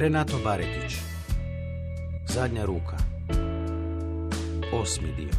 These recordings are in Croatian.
Renato Baretić. Zadnja ruka. 8. dio.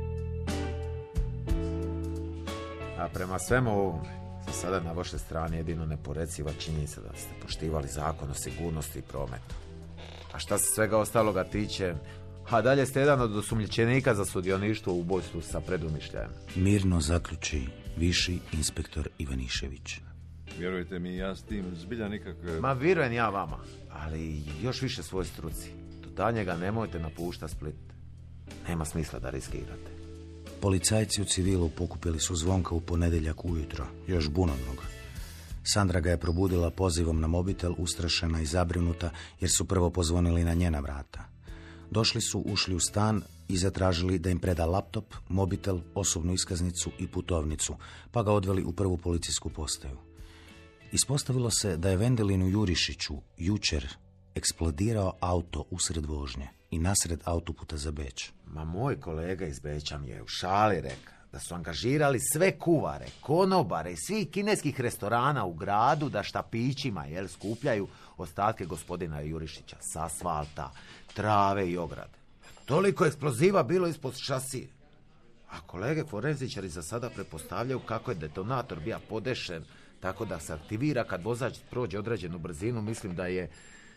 A prema svemu ovom, sada na vašoj strani jedino neporeciva činjenica da ste poštivali zakon o sigurnosti i prometu. A šta se svega ostaloga tiče, a dalje ste jedan od osumnjičenika za sudioništvo u ubojstvu sa predumišljajem. Mirno zaključi viši inspektor Ivanišević. Vjerujte mi, ja s tim zbilja nikakve... Ma vjerujem ja vama, ali još više svoj struci. Do daljnjega nemojte napuštati Split. Nema smisla da riskirate. Policajci u civilu pokupili su Zvonka u ponedjeljak ujutro, još bunovnog. Sandra ga je probudila pozivom na mobitel, ustrašena i zabrinuta, jer su prvo pozvonili na njena vrata. Došli su, ušli u stan i zatražili da im preda laptop, mobitel, osobnu iskaznicu i putovnicu, pa ga odveli u prvu policijsku postaju. Ispostavilo se da je Vendelinu Jurišiću jučer eksplodirao auto usred vožnje i nasred autoputa za Beč. Ma moj kolega iz Beča mi je u šali rekao da su angažirali sve kuvare, konobare i svih kineskih restorana u gradu da štapićima skupljaju ostatke gospodina Jurišića s asfalta, trave i ograde. Toliko eksploziva bilo ispod šasije. A kolege forenzičari za sada pretpostavljaju kako je detonator bio podešen tako da se aktivira kad vozač prođe određenu brzinu, mislim da je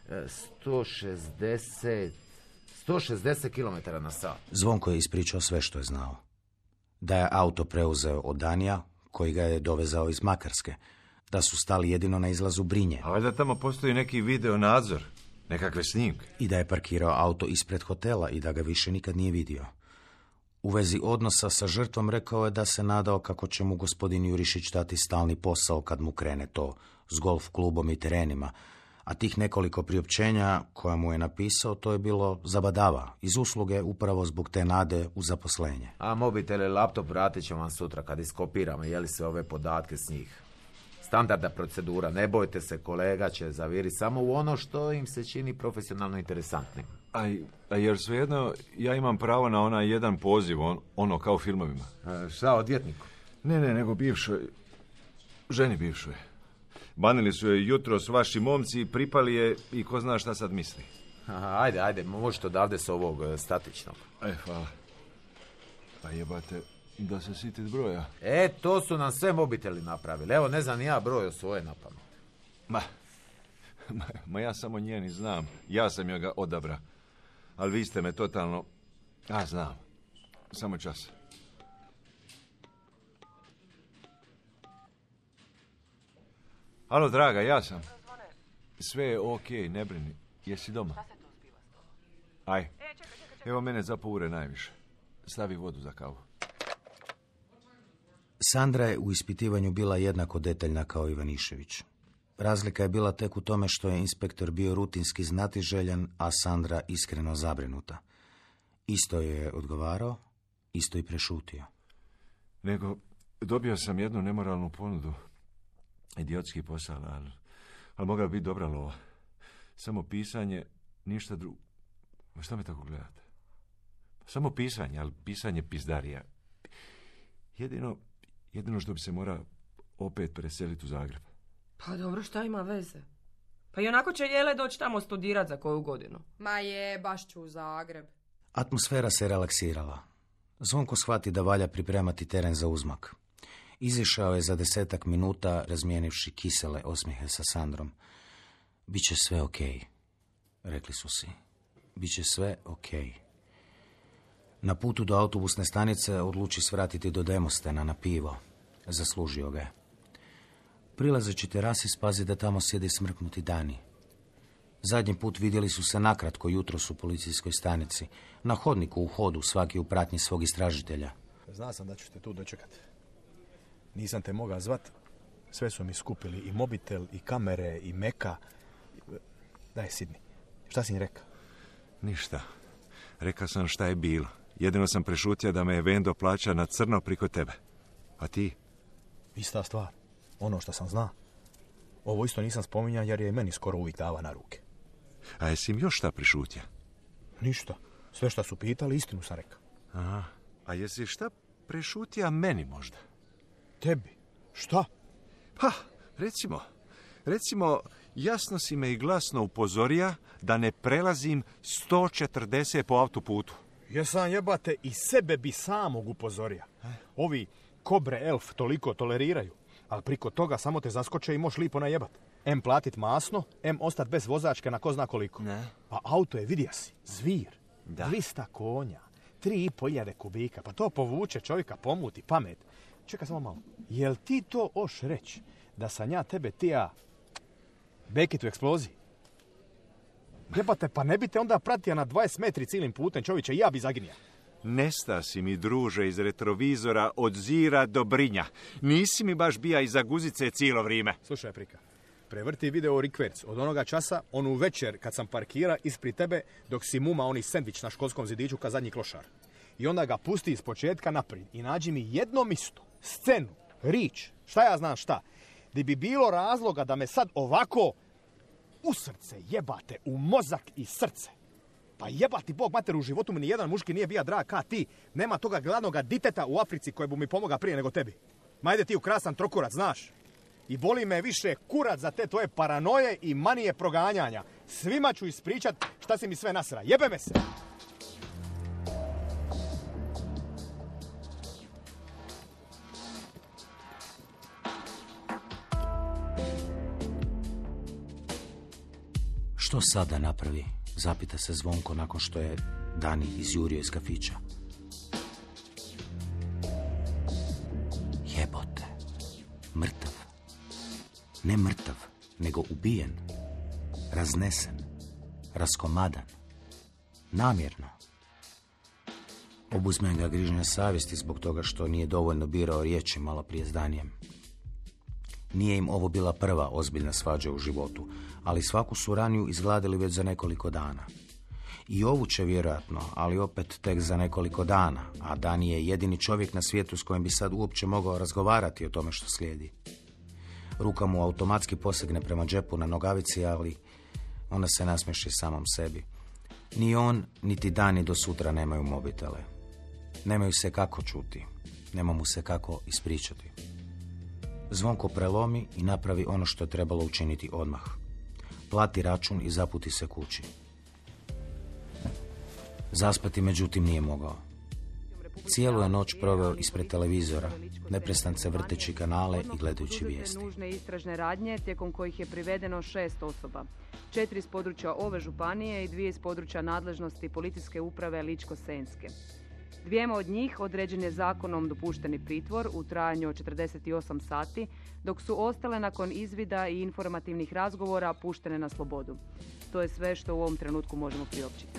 160 km na sat. Zvonko je ispričao sve što je znao. Da je auto preuzeo od Danija, koji ga je dovezao iz Makarske. Da su stali jedino na izlazu Brinje. A valjda tamo postoji neki video nadzor, nekakve snimke. I da je parkirao auto ispred hotela i da ga više nikad nije vidio. U vezi odnosa sa žrtvom rekao je da se nadao kako će mu gospodin Jurišić dati stalni posao kad mu krene to s golf klubom i terenima, a tih nekoliko priopćenja koja mu je napisao, to je bilo zabadava, iz usluge upravo zbog te nade u zaposlenje. A mobitel i laptop vratit ćemo vam sutra kad iskopiramo se ove podatke s njih. Standardna procedura, ne bojte se, kolega će zaviriti samo u ono što im se čini profesionalno interesantnim. A jer svejedno ja imam pravo na onaj jedan poziv, ono kao u filmovima. Šta, odvjetniku? Ne, nego bivšoj, ženi bivšoj. Banili su je jutro s vaši momci, pripali je i ko zna šta sad misli. Ajde, možete odavde s ovog statičnog. Hvala. Pa jebate, da se sitit broja. To su nam sve mobiteli napravili. Evo, ne znam ni ja broj svoje na pamet. Ma ja samo njeni znam. Ja sam joj ga odabra. Ali vi ste me totalno... znam. Samo čas. Alo, draga, ja sam. Sve je okej, ne brini. Jesi doma? Aj. Evo mene za ure najviše. Stavi vodu za kavu. Sandra je u ispitivanju bila jednako detaljna kao Ivanišević. Razlika je bila tek u tome što je inspektor bio rutinski znatiželjan, a Sandra iskreno zabrinuta. Isto je odgovarao, isto i prešutio. Nego, dobio sam jednu nemoralnu ponudu. Idiotski posao, ali mogla biti dobra lova. Samo pisanje, ništa drugo. Šta me tako gledate? Samo pisanje, ali pisanje pizdarija. Jedino što bi se mora opet preseliti u Zagreb. Pa dobro, šta ima veze? Pa i onako će Jele doći tamo studirati za koju godinu. Ma baš ću u Zagreb. Atmosfera se relaksirala. Zvonko shvati da valja pripremati teren za uzmak. Izišao je za 10 minuta, razmijenivši kisele osmijehe sa Sandrom. Biće sve okej, rekli su si. Biće sve okej. Na putu do autobusne stanice odluči svratiti do Demostena na pivo. Zaslužio ga je. Prilazeći terasi spazi da tamo sjedi smrknuti Dani. Zadnji put vidjeli su se nakratko jutros u policijskoj stanici. Na hodniku u hodu, svaki u pratnji svog istražitelja. Zna sam da ću te tu dočekati. Nisam te mogao zvat. Sve su mi skupili, i mobitel, i kamere, i meka. Daj, sidni. Šta si mi rekao? Ništa. Rekao sam šta je bilo. Jedino sam prešutio da me je Vendo plaća na crno priko tebe. A ti? Ista stvar. Ono što sam zna. Ovo isto nisam spominjao jer je meni skoro uvijek dava na ruke. A jesi im još šta prešutio? Ništa. Sve što su pitali, istinu sam rekao. Aha. A jesi šta prešutio meni možda? Tebi? Šta? Pa, recimo, jasno si me i glasno upozorija da ne prelazim 140 po autoputu. Jesam jebate, i sebe bi samog upozorio. Ovi kobre elf toliko toleriraju, ali priko toga samo te zaskoče i moš lipo najebat. Em platit masno, em ostat bez vozačke na ko zna koliko. Ne. A auto je, vidija si, zvir. Da. 200 konja, 3.500 kubika, pa to povuče čovjeka, pomuti pamet. Čekaj samo malo, jel ti to oš reći da sam ja tebe tija bekit u eksploziji? Jebate, pa ne bi te onda pratio na 20 metri cijelim putem, čovječe, ja bi zaginija. Nesta si mi, druže, iz retrovizora od Zira do Brinja. Nisi mi baš bija iza guzice cijelo vrijeme. Slušaj, Prika, prevrti video rikverc od onoga časa, onu večer kad sam parkira ispred tebe dok si muma oni sendvič na školskom zidiću ka zadnji klošar. I onda ga pusti iz početka naprijed i nađi mi jedno misto, scenu, rič, šta ja znam šta, di bi bilo razloga da me sad ovako u srce jebate, u mozak i srce. Pa jebati Bog mater, u životu mi ni jedan muški nije bija drag ka ti. Nema toga gladnoga diteta u Africi koje bi mi pomoga prije nego tebi. Ma ide ti u krasan trokurac, znaš. I boli me više kurac za te tvoje paranoje i manije proganjanja. Svima ću ispričat šta si mi sve nasra. Jebe me se! Što sada napravi? Zapita se Zvonko nakon što je Dani izjurio iz kafića. Jebote. Mrtav. Ne mrtav, nego ubijen. Raznesen. Raskomadan. Namjerno. Obuzme ga grižnja savjesti zbog toga što nije dovoljno birao riječi malo prije s Danijem. Nije im ovo bila prva ozbiljna svađa u životu, ali svaku su raniju izgladili već za nekoliko dana. I ovu će vjerojatno, ali opet tek za nekoliko dana, a Dani je jedini čovjek na svijetu s kojim bi sad uopće mogao razgovarati o tome što slijedi. Ruka mu automatski posegne prema džepu na nogavici, ali onda se nasmiješi samom sebi. Ni on, niti Dani do sutra nemaju mobitele. Nemaju se kako čuti, nema mu se kako ispričati. Zvonko prelomi i napravi ono što je trebalo učiniti odmah. Plati račun i zaputi se kući. Zaspati međutim nije mogao. Cijelu je noć proveo ispred televizora, neprestance vrteći kanale i gledajući vijesti. Nužne istražne radnje tijekom kojih je privedeno 6 osoba. 4 iz područja ove županije i 2 iz područja nadležnosti policijske uprave Ličko-senjske. 2 od njih određen je zakonom dopušteni pritvor u trajanju od 48 sati, dok su ostale nakon izvida i informativnih razgovora puštene na slobodu. To je sve što u ovom trenutku možemo priopćiti.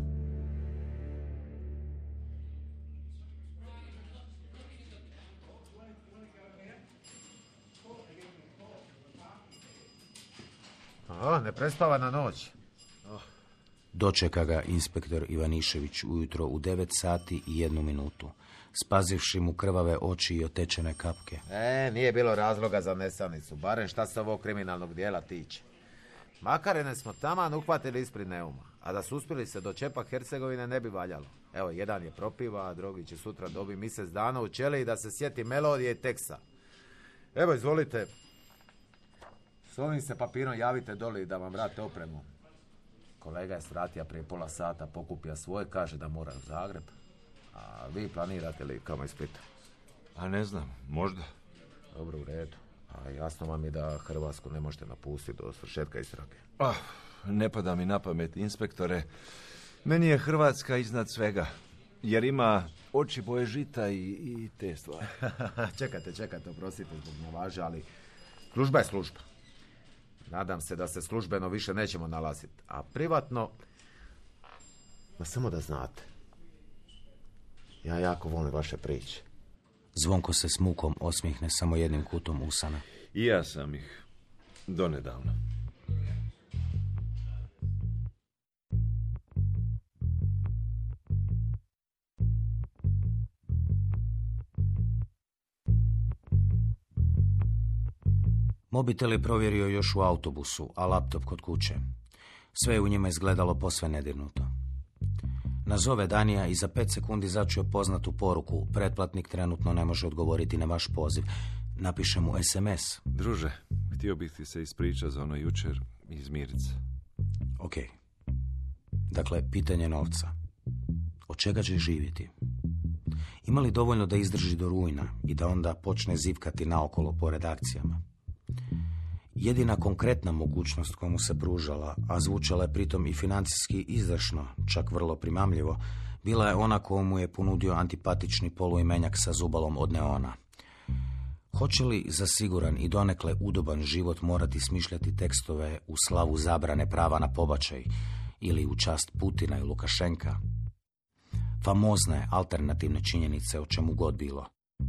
Neprespavana noć. Dočeka ga inspektor Ivanišević ujutro u 9 sati i 1 minutu, spazivši mu krvave oči i otečene kapke. Nije bilo razloga za nesanicu, barem šta se ovog kriminalnog dijela tiče. Makarene smo taman uhvatili ispred Neuma, a da su uspjeli se dočepak Hercegovine ne bi valjalo. Evo, jedan je propiva, a drugi će sutra dobi mjesec dana u čeli i da se sjeti melodije i teksta. Evo, izvolite, s ovim se papirom javite doli da vam vrate opremu. Kolega je svratija prije pola sata, pokupija svoje, kaže da mora u Zagreb. A vi planirate li kamo iz Splita? A ne znam, možda. Dobro, u redu. A jasno vam je da Hrvatsku ne možete napustiti do svršetka istrage. Ne pada mi na pamet, inspektore. Meni je Hrvatska iznad svega. Jer ima oči boje žita i te stvari. Čekajte, oprostite zbog nevaže, ali služba je služba. Nadam se da se službeno više nećemo nalaziti. A privatno, ma samo da znate, ja jako volim vaše priče. Zvonko se s mukom osmihne samo jednim kutom usana. I ja sam ih donedavno. Mobitel je provjerio još u autobusu, a laptop kod kuće. Sve je u njima izgledalo posve nedirnuto. Nazove Danija i za 5 sekundi začuo poznatu poruku: pretplatnik trenutno ne može odgovoriti na vaš poziv. napiše mu SMS. Druže, htio bih ti se ispričati za ono jučer iz Mirice. Ok. Dakle, pitanje novca. Od čega će živjeti? Ima li dovoljno da izdrži do rujna i da onda počne zivkati naokolo po redakcijama? Jedina konkretna mogućnost koja mu se pružala, a zvučala je pritom i financijski izdašno, čak vrlo primamljivo, bila je ona koju mu je ponudio antipatični poluimenjak sa zubalom od neona. Hoće li za siguran i donekle udoban život morati smišljati tekstove u slavu zabrane prava na pobačaj ili u čast Putina i Lukašenka? Famozne alternativne činjenice o čemu god bilo.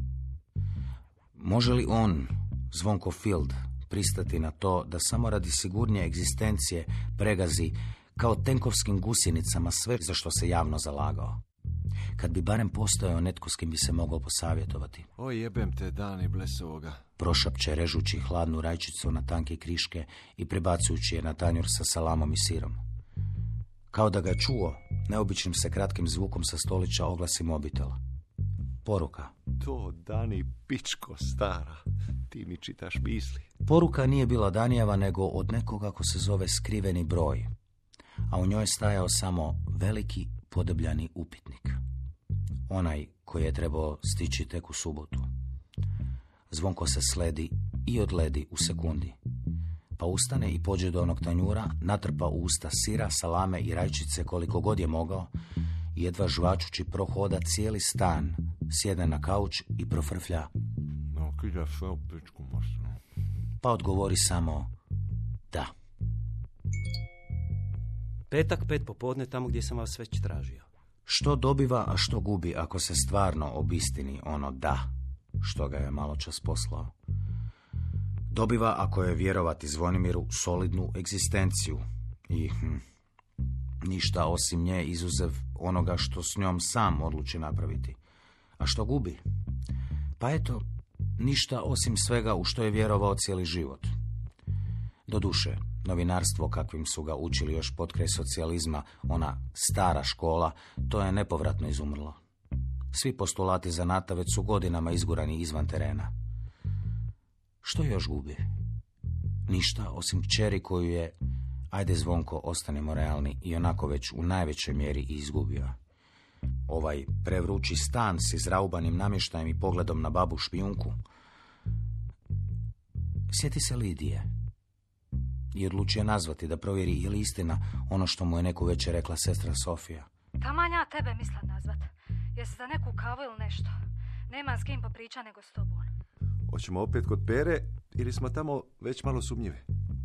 Može li on, Zvonko Field, pristati na to da samo radi sigurnije egzistencije pregazi kao tenkovskim gusjenicama sve za što se javno zalagao? Kad bi barem postojao netko s kim bi se mogao posavjetovati. O jebem te dani blesovoga. Prošapće režući hladnu rajčicu na tanke kriške i prebacujući je na tanjur sa salamom i sirom. Kao da ga je čuo, neobičnim se kratkim zvukom sa stolića oglasi mobitel. Poruka. To Dani pičko stara, ti mi čitaš misli. Poruka nije bila Danijeva nego od nekoga ko se zove skriveni broj, a u njoj je stajao samo veliki podebljani upitnik. Onaj koji je trebao stići tek u subotu. Zvonko se sledi i odledi u sekundi. Pa ustane i pođe do onog tanjura, natrpa u usta sira, salame i rajčice koliko god je mogao, i jedva žvačući prohoda cijeli stan, sjede na kauč i profrflja. No, kida sve u pičku masnu. Pa odgovori samo da. Petak, 5 popodne, tamo gdje sam vas već tražio. Što dobiva, a što gubi ako se stvarno obistini ono da, što ga je maločas poslao? Dobiva, ako je vjerovati Zvonimiru, solidnu egzistenciju i ništa osim nje izuzev onoga što s njom sam odluči napraviti. A što gubi? Pa eto, ništa osim svega u što je vjerovao cijeli život. Doduše, novinarstvo kakvim su ga učili još potkraj socijalizma, ona stara škola, to je nepovratno izumrlo. Svi postulati zanata već su godinama izgurani izvan terena. Što još gubi? Ništa osim kćeri koju je, ajde Zvonko, ostanemo realni, i onako već u najvećoj mjeri i izgubio. Ovaj prevrući stan s izraubanim namještajem i pogledom na babu špijunku. Sjeti se Lidije i odlučio nazvati da provjeri je li istina ono što mu je neku večer rekla sestra Sofija. Taman ja tebe mislim nazvat. Jesi za neku kavu ili nešto? Nemam s kim popriča nego s tobom. Hoćemo opet kod Pere ili smo tamo već malo sumnjivi?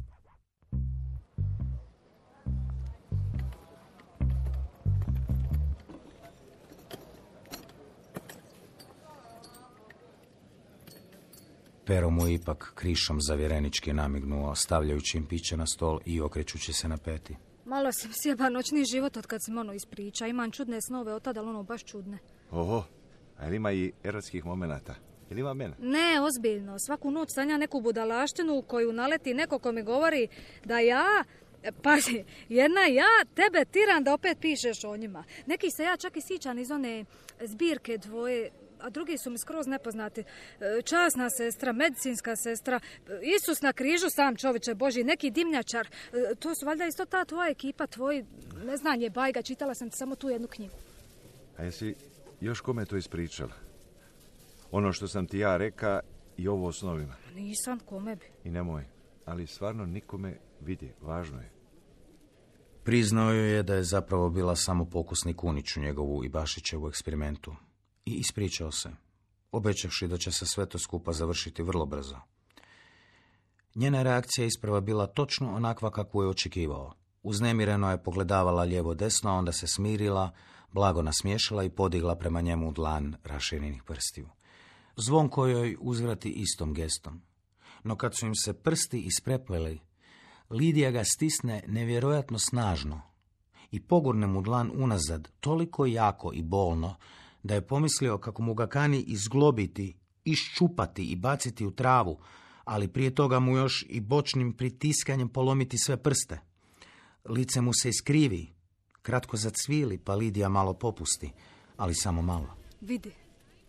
Pero mu je ipak krišom zavjerenički namignuo, stavljajući im piće na stol i okrećući se na peti. Malo sam sjeba noćni život od kad sam ono ispriča. Imam čudne snove od tada, ali ono baš čudne. Oho, a ima i erotskih momenata? Ili ima mene? Ne, ozbiljno. Svaku noć sanja neku budalaštinu koju naleti neko ko mi govori da ja... Pazi, jedna ja tebe tiram da opet pišeš o njima. Neki se ja čak i sićam iz one zbirke dvoje, a drugi su mi skroz nepoznati. Časna sestra, medicinska sestra, Isus na križu, sam čovječe Božji, neki dimnjačar. To su valjda isto ta tvoja ekipa, tvoj, ne znam je bajga, čitala sam ti samo tu jednu knjigu. A jesi još kome to ispričala? Ono što sam ti ja reka i ovo o snovima. Nisam, kome bi. I nemoj, ali stvarno nikome vidi, važno je. Priznao joj je da je zapravo bila samo pokusni kunić u njegovu i Bašićevu eksperimentu. I ispričao se, obećavši da će se sve to skupa završiti vrlo brzo. Njena reakcija isprava bila točno onakva kakvu je očekivao. Uznemireno je pogledavala lijevo-desno, a onda se smirila, blago nasmiješila i podigla prema njemu dlan raširenih prstiju. Zvonko joj uzvrati istom gestom. No kad su im se prsti isprepleli, Lidija ga stisne nevjerojatno snažno i pogurne mu dlan unazad toliko jako i bolno da je pomislio kako mu ga kani izglobiti, iščupati i baciti u travu, ali prije toga mu još i bočnim pritiskanjem polomiti sve prste. Lice mu se iskrivi, kratko zacvili, pa Lidija malo popusti, ali samo malo. Vidi,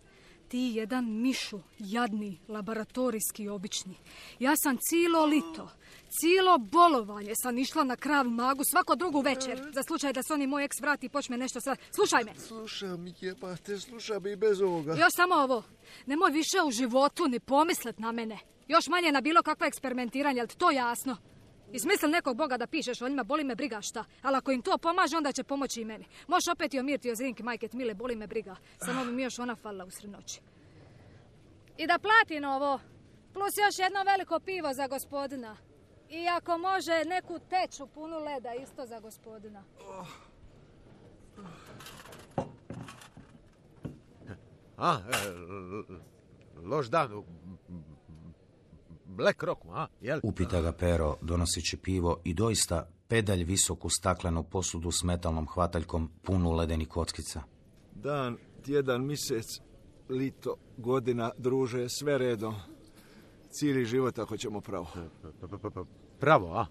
Ti jedan mišu, jadni, laboratorijski, obični. Ja sam cijelo lito, cijelo bolovanje sam išla na kravu magu svako drugu večer, za slučaj da se oni moj eks vrati i počne nešto sa... Slušaj me! Slušam, jebate, slušam i bez ovoga. Još samo ovo. Nemoj više u životu ni pomislet na mene. Još manje na bilo kakvo eksperimentiranje, ali to jasno. I smisli nekog Boga da pišeš o njima, boli me briga šta. Ali ako im to pomaže, onda će pomoći i meni. Možeš opet i omiriti o Zrinki, majke Mile, boli me briga. Samo bi mi još ona falila usred noći. I da plati ovo. Plus još jedno veliko pivo za gospodina. I ako može, neku teču punu leda isto za gospodina. Loš dan u Black Rocku, jel? Upita ga Pero, donoseći pivo i doista pedalj visoku staklenu posudu s metalnom hvataljkom punu ledenih kockica. Dan, tjedan, mjesec, lito, godina, druže, sve redom. Cijeli život ako ćemo pravo. Pravo, a?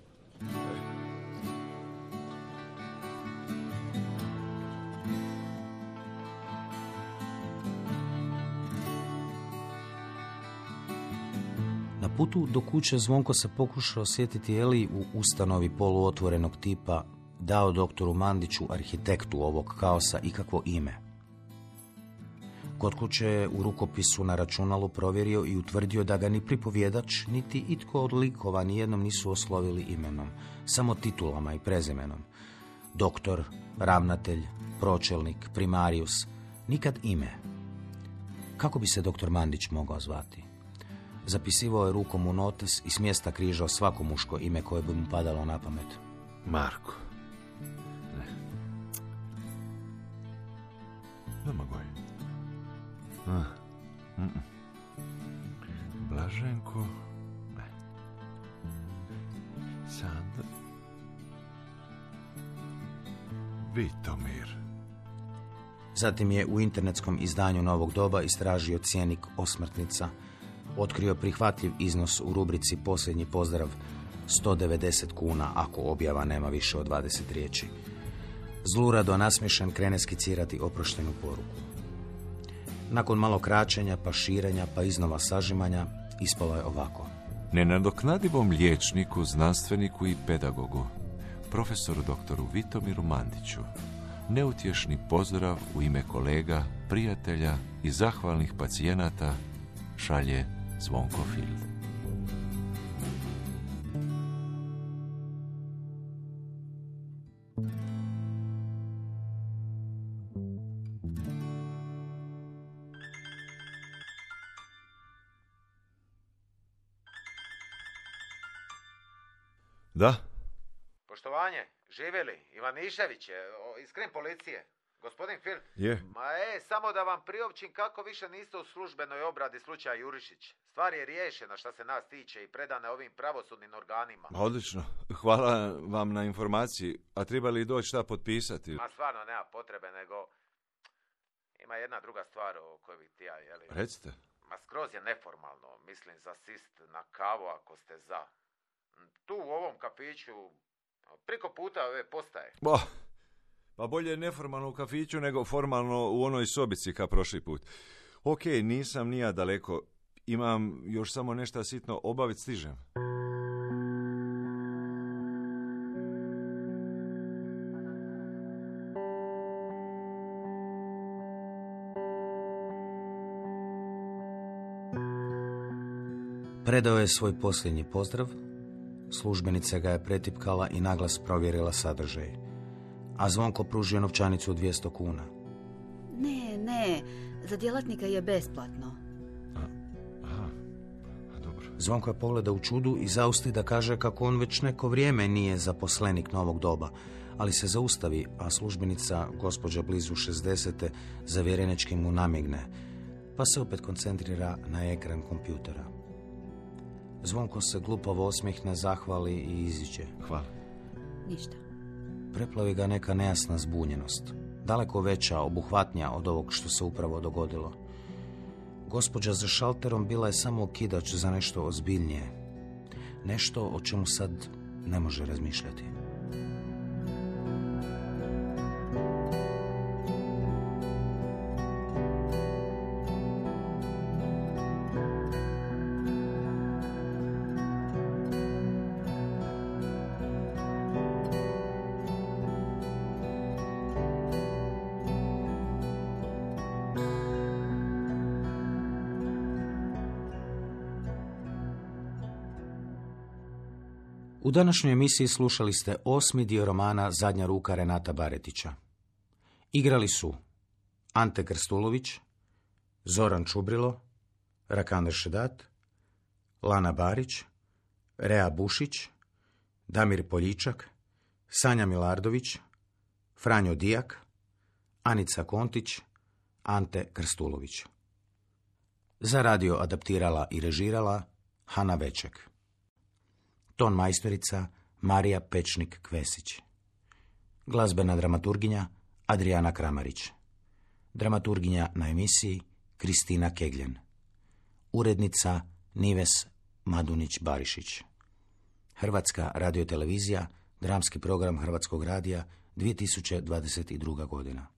Na putu do kuće Zvonko se pokušao sjetiti Eli u ustanovi poluotvorenog tipa, dao doktoru Mandiću, arhitektu ovog kaosa, ikakvo ime. Kod kuće je u rukopisu na računalu provjerio i utvrdio da ga ni pripovjedač, niti itko od likova nijednom nisu oslovili imenom, samo titulama i prezimenom. Doktor, ravnatelj, pročelnik, primarius, nikad ime. Kako bi se doktor Mandić mogao zvati? Zapisivao je rukom u notes i s mjesta križao svako muško ime koje bi mu padalo na pamet. Marko. Ne. Domagoj. Blaženko. Ne. Sandra. Vitomir. Zatim je u internetskom izdanju Novog doba istražio cjenik osmrtnica, otkrio prihvatljiv iznos u rubrici Posljednji pozdrav, 190 kuna ako objava nema više od 20 riječi. Zlurado nasmiješan krene skicirati oproštenu poruku. Nakon malo kraćenja, pa širenja, pa iznova sažimanja, ispalo je ovako. Nenadoknadivom liječniku, znanstveniku i pedagogu, profesoru doktoru Vitomiru Mandiću, neutješni pozdrav u ime kolega, prijatelja i zahvalnih pacijenata šalje Zvonko Fild. Da? Poštovanje, živjeli, Ivanišević je, iz Krim policije. Gospodin Fil? Je. Samo da vam priopćim kako više niste u službenoj obradi slučaja Jurišić. Stvar je riješena što se nas tiče i predana ovim pravosudnim organima. Odlično. Hvala vam na informaciji. A treba li doći šta potpisati? Stvarno nema potrebe, nego ima jedna druga stvar o kojoj bih htio, jeli? Recite. Skroz je neformalno. Mislim za sist na kavu ako ste za. Tu u ovom kafiću, preko puta ove postaje. Pa bolje neformalno u kafiću nego formalno u onoj sobici ka prošli put. Ok, nisam nija daleko. Imam još samo nešto sitno obaviti, stižem. Predao je svoj posljednji pozdrav, službenica ga je pretipkala i naglas provjerila sadržaj. A Zvonko pružio novčanicu od 200 kuna. Ne, za djelatnika je besplatno. Dobro. Zvonko je pogledao u čudu i zausti da kaže kako on već neko vrijeme nije zaposlenik Novog doba, ali se zaustavi, a službenica, gospođa blizu 60. zavjerenički mu namigne, pa se opet koncentrira na ekran kompjutera. Zvonko se glupavo osmijehne, zahvali i iziđe. Hvala. Ništa. Preplavi ga neka nejasna zbunjenost, daleko veća, obuhvatnija od ovog što se upravo dogodilo. Gospođa za šalterom bila je samo okidač za nešto ozbiljnije. Nešto o čemu sad ne može razmišljati. U današnjoj emisiji slušali ste 8. dio romana Zadnja ruka Renata Baretića. Igrali su Ante Krstulović, Zoran Čubrilo, Rakander Šedat, Lana Barić, Rea Bušić, Damir Poljičak, Sanja Milardović, Franjo Dijak, Anica Kontić, Ante Krstulović. Za radio adaptirala i režirala Hana Veček. Ton majstorica Marija Pečnik-Kvesić. Glazbena dramaturginja Adriana Kramarić. Dramaturginja na emisiji Kristina Kegljen. Urednica Nives Madunić-Barišić. Hrvatska radiotelevizija, dramski program Hrvatskog radija, 2022. godina.